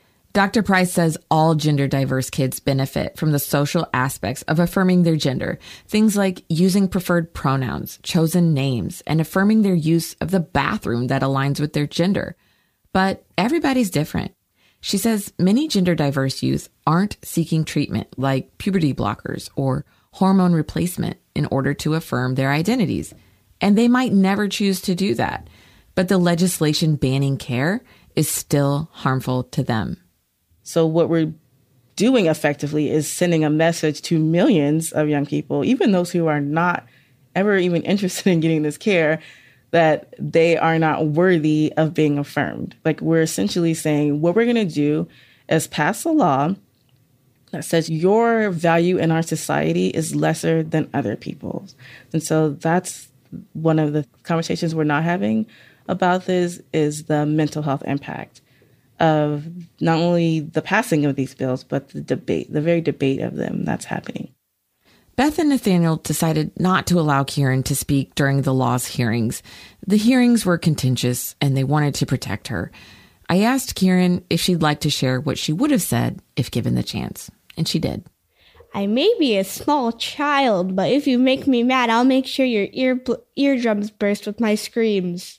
Dr. Price says all gender-diverse kids benefit from the social aspects of affirming their gender, things like using preferred pronouns, chosen names, and affirming their use of the bathroom that aligns with their gender. But everybody's different. She says many gender-diverse youth aren't seeking treatment like puberty blockers or hormone replacement in order to affirm their identities. And they might never choose to do that. But the legislation banning care is still harmful to them. So what we're doing effectively is sending a message to millions of young people, even those who are not ever even interested in getting this care, that they are not worthy of being affirmed. Like, we're essentially saying what we're going to do is pass a law that says your value in our society is lesser than other people's. And so that's one of the conversations we're not having about this, is the mental health impact of not only the passing of these bills, but the debate, the very debate of them that's happening. Beth and Nathaniel decided not to allow Kieran to speak during the law's hearings. The hearings were contentious and they wanted to protect her. I asked Kieran if she'd like to share what she would have said if given the chance. And she did. I may be a small child, but if you make me mad, I'll make sure your eardrums burst with my screams.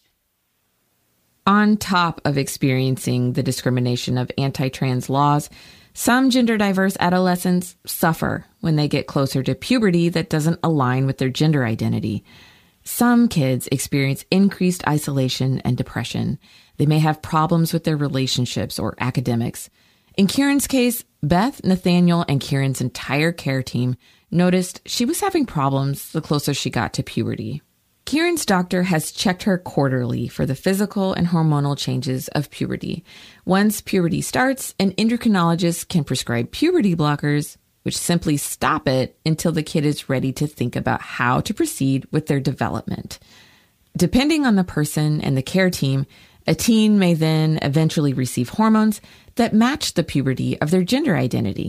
On top of experiencing the discrimination of anti-trans laws, some gender-diverse adolescents suffer when they get closer to puberty that doesn't align with their gender identity. Some kids experience increased isolation and depression. They may have problems with their relationships or academics. In Kieran's case, Beth, Nathaniel, and Kieran's entire care team noticed she was having problems the closer she got to puberty. Kieran's doctor has checked her quarterly for the physical and hormonal changes of puberty. Once puberty starts, an endocrinologist can prescribe puberty blockers, which simply stop it until the kid is ready to think about how to proceed with their development. Depending on the person and the care team, a teen may then eventually receive hormones that match the puberty of their gender identity.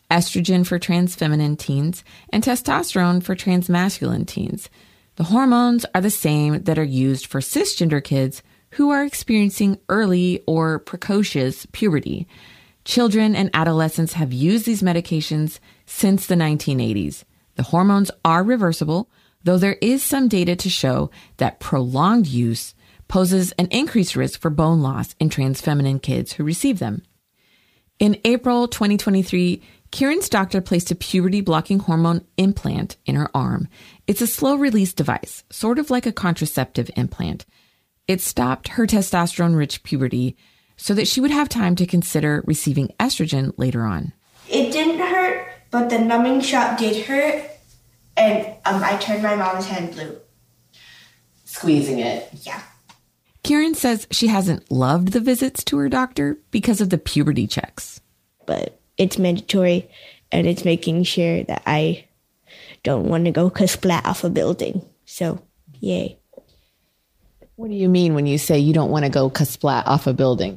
estrogen for trans feminine teens, and testosterone for trans masculine teens. The hormones are the same that are used for cisgender kids who are experiencing early or precocious puberty. Children and adolescents have used these medications since the 1980s. The hormones are reversible, though there is some data to show that prolonged use poses an increased risk for bone loss in trans feminine kids who receive them. In April 2023, Kieran's doctor placed a puberty-blocking hormone implant in her arm. It's a slow-release device, sort of like a contraceptive implant. It stopped her testosterone-rich puberty so that she would have time to consider receiving estrogen later on. It didn't hurt, but the numbing shot did hurt, and I turned my mom's hand blue. Squeezing it. Yeah. Kieran says she hasn't loved the visits to her doctor because of the puberty checks. But it's mandatory, and it's making sure that I don't want to go splat off a building. So, yay. What do you mean when you say you don't want to go splat off a building?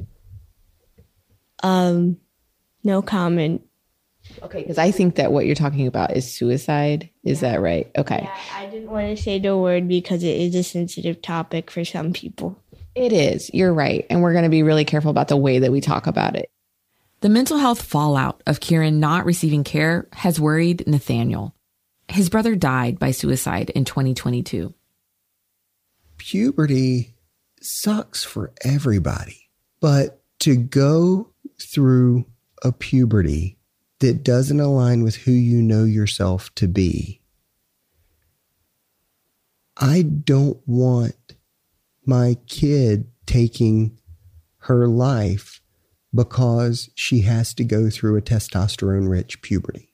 No comment. Okay, because I think that what you're talking about is suicide. Is that right? Okay. Yeah, I didn't want to say the word because it is a sensitive topic for some people. It is. You're right. And we're going to be really careful about the way that we talk about it. The mental health fallout of Kieran not receiving care has worried Nathaniel. His brother died by suicide in 2022. Puberty sucks for everybody, but to go through a puberty that doesn't align with who you know yourself to be, I don't want my kid taking her life because she has to go through a testosterone-rich puberty.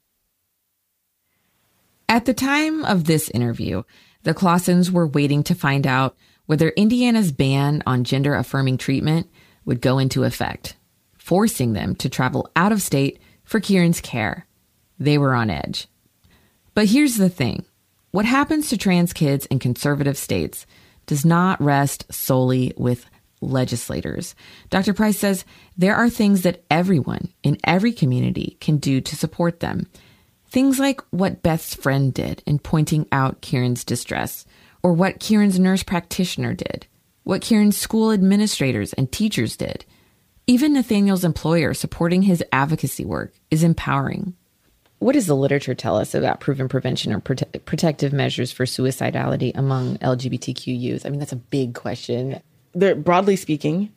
At the time of this interview, the Clausens were waiting to find out whether Indiana's ban on gender-affirming treatment would go into effect, forcing them to travel out of state for Kieran's care. They were on edge. But here's the thing. What happens to trans kids in conservative states does not rest solely with legislators. Dr. Price says there are things that everyone in every community can do to support them. Things like what Beth's friend did in pointing out Kieran's distress, or what Kieran's nurse practitioner did, what Kieran's school administrators and teachers did. Even Nathaniel's employer supporting his advocacy work is empowering. What does the literature tell us about proven prevention or protective measures for suicidality among LGBTQ youth? I mean, that's a big question. Broadly speaking,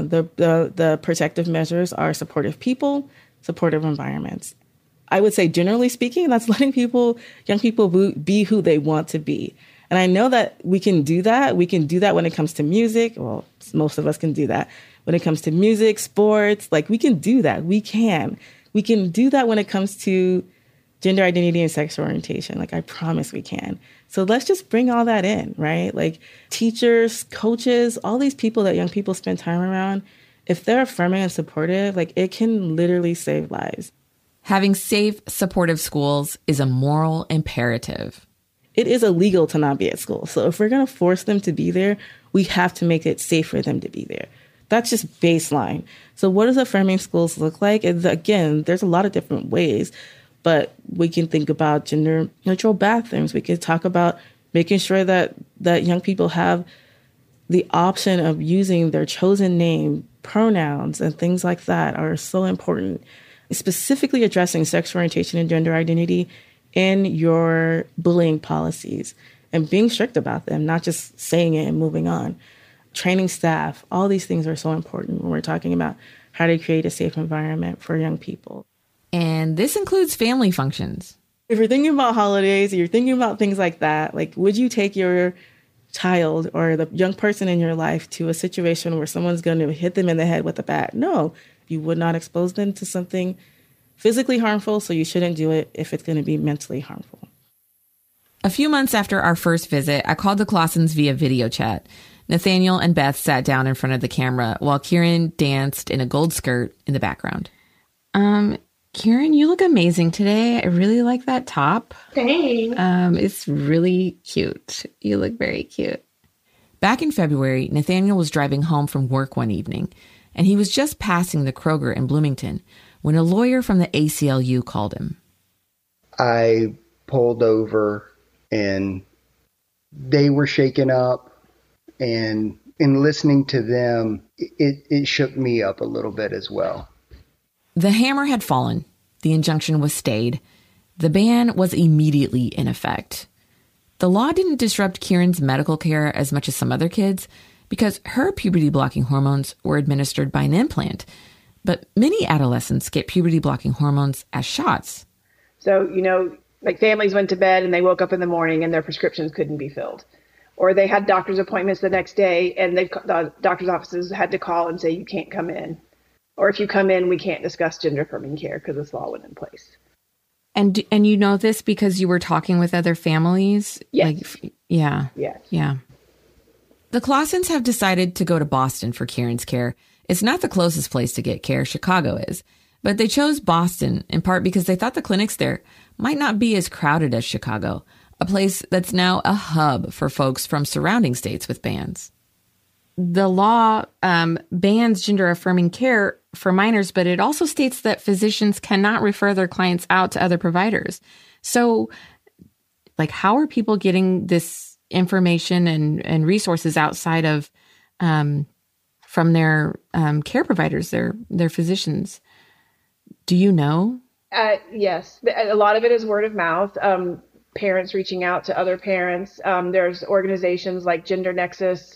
the protective measures are supportive people, supportive environments. I would say, generally speaking, that's letting young people be who they want to be. And I know that we can do that. We can do that when it comes to music. Well, most of us can do that. When it comes to music, sports, we can do that. We can do that when it comes to gender identity and sexual orientation. I promise we can. So let's just bring all that in, right? Teachers, coaches, all these people that young people spend time around, if they're affirming and supportive, it can literally save lives. Having safe, supportive schools is a moral imperative. It is illegal to not be at school. So if we're going to force them to be there, we have to make it safe for them to be there. That's just baseline. So what does affirming schools look like? And again, there's a lot of different ways, but we can think about gender neutral bathrooms. We could talk about making sure that young people have the option of using their chosen name, pronouns, and things like that are so important. Specifically addressing sexual orientation and gender identity in your bullying policies and being strict about them, not just saying it and moving on. Training staff, all these things are so important when we're talking about how to create a safe environment for young people. And this includes family functions. If you're thinking about holidays, you're thinking about things like that, would you take your child or the young person in your life to a situation where someone's going to hit them in the head with a bat? No, you would not expose them to something physically harmful, so you shouldn't do it if it's going to be mentally harmful. A few months after our first visit, I called the Clausens via video chat. Nathaniel and Beth sat down in front of the camera while Kieran danced in a gold skirt in the background. Kieran, you look amazing today. I really like that top. Thanks. It's really cute. You look very cute. Back in February, Nathaniel was driving home from work one evening, and he was just passing the Kroger in Bloomington when a lawyer from the ACLU called him. I pulled over and they were shaken up, and in listening to them, it shook me up a little bit as well. The hammer had fallen. The injunction was stayed. The ban was immediately in effect. The law didn't disrupt Kieran's medical care as much as some other kids because her puberty-blocking hormones were administered by an implant. But many adolescents get puberty-blocking hormones as shots. So, like families went to bed and they woke up in the morning and their prescriptions couldn't be filled. Or they had doctor's appointments the next day and the doctor's offices had to call and say, you can't come in. Or if you come in, we can't discuss gender-affirming care because this law went in place. And you know this because you were talking with other families? Yes. Yeah. Yes. Yeah. The Clausens have decided to go to Boston for Kieran's care. It's not the closest place to get care, Chicago is. But they chose Boston in part because they thought the clinics there might not be as crowded as Chicago, a place that's now a hub for folks from surrounding states with bans. The law bans gender-affirming care for minors, but it also states that physicians cannot refer their clients out to other providers. So, how are people getting this information and resources outside of from their care providers, their physicians? Do you know? Yes. A lot of it is word of mouth. Parents reaching out to other parents. There's organizations like Gender Nexus,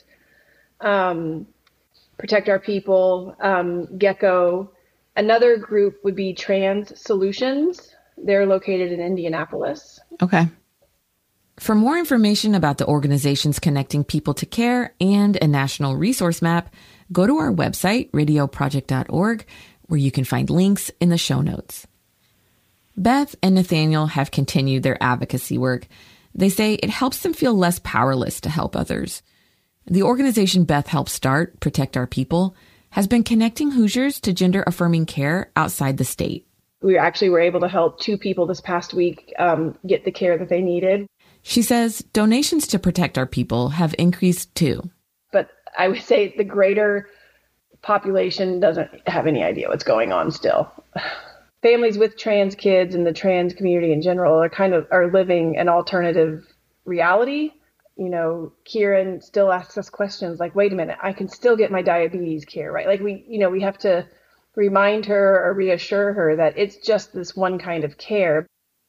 Protect Our People, Gecko. Another group would be Trans Solutions. They're located in Indianapolis. Okay. For more information about the organizations connecting people to care and a national resource map, go to our website, radioproject.org, where you can find links in the show notes. Beth and Nathaniel have continued their advocacy work. They say it helps them feel less powerless to help others. The organization Beth helped start, Protect Our People, has been connecting Hoosiers to gender-affirming care outside the state. We actually were able to help 2 people this past week get the care that they needed. She says donations to Protect Our People have increased too. But I would say the greater population doesn't have any idea what's going on still. Families with trans kids and the trans community in general are living an alternative reality. Kieran still asks us questions like, wait a minute, I can still get my diabetes care, right? We have to remind her or reassure her that it's just this one kind of care.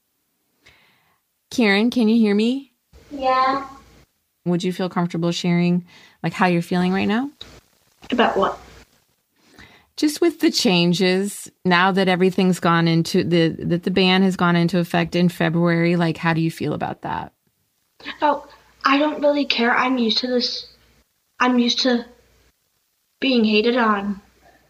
Kieran, can you hear me? Yeah. Would you feel comfortable sharing how you're feeling right now? About what? Just with the changes now that everything's gone into the ban has gone into effect in February, how do you feel about that? Oh, I don't really care. I'm used to this. I'm used to being hated on.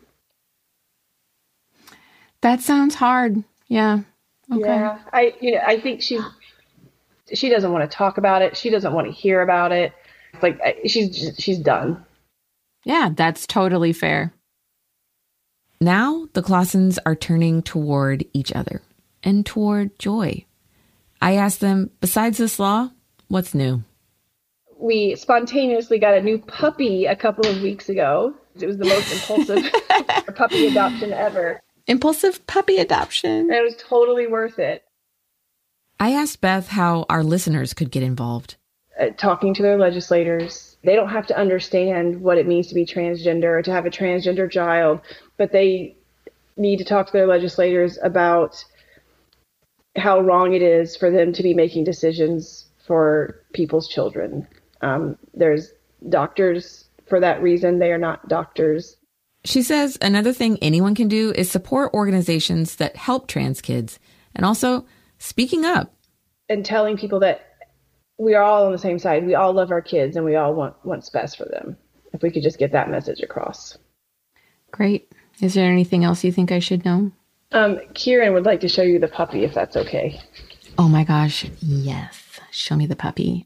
That sounds hard. Yeah. Okay. Yeah. I think she doesn't want to talk about it. She doesn't want to hear about it. She's done. Yeah, that's totally fair. Now the Clausens are turning toward each other and toward joy. I asked them, besides this law, what's new? We spontaneously got a new puppy a couple of weeks ago. It was the most impulsive puppy adoption ever. Impulsive puppy adoption. And it was totally worth it. I asked Beth how our listeners could get involved. Talking to their legislators. They don't have to understand what it means to be transgender or to have a transgender child, but they need to talk to their legislators about how wrong it is for them to be making decisions for people's children. There's doctors for that reason. They are not doctors. She says another thing anyone can do is support organizations that help trans kids and also speaking up. And telling people that we are all on the same side. We all love our kids and we all want what's best for them. If we could just get that message across. Great. Is there anything else you think I should know? Kieran would like to show you the puppy if that's okay. Oh my gosh. Yes. Show me the puppy.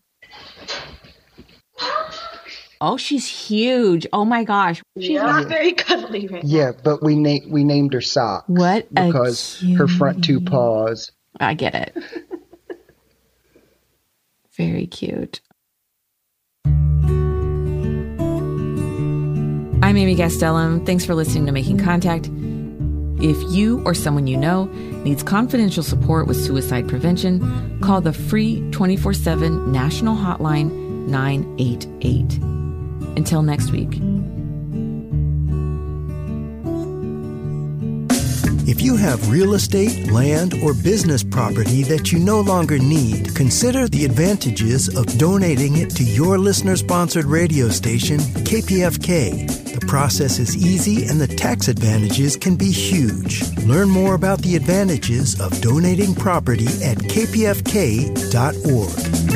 Oh, she's huge. Oh my gosh. She's not very cuddly right now. Yeah, but we named her Sock. What? Because her front 2 paws. I get it. Very cute. I'm Amy Gastelum. Thanks for listening to Making Contact. If you or someone you know needs confidential support with suicide prevention, call the free 24/7 national hotline 988. Until next week. If you have real estate, land, or business property that you no longer need, consider the advantages of donating it to your listener-sponsored radio station, KPFK. The process is easy and the tax advantages can be huge. Learn more about the advantages of donating property at kpfk.org.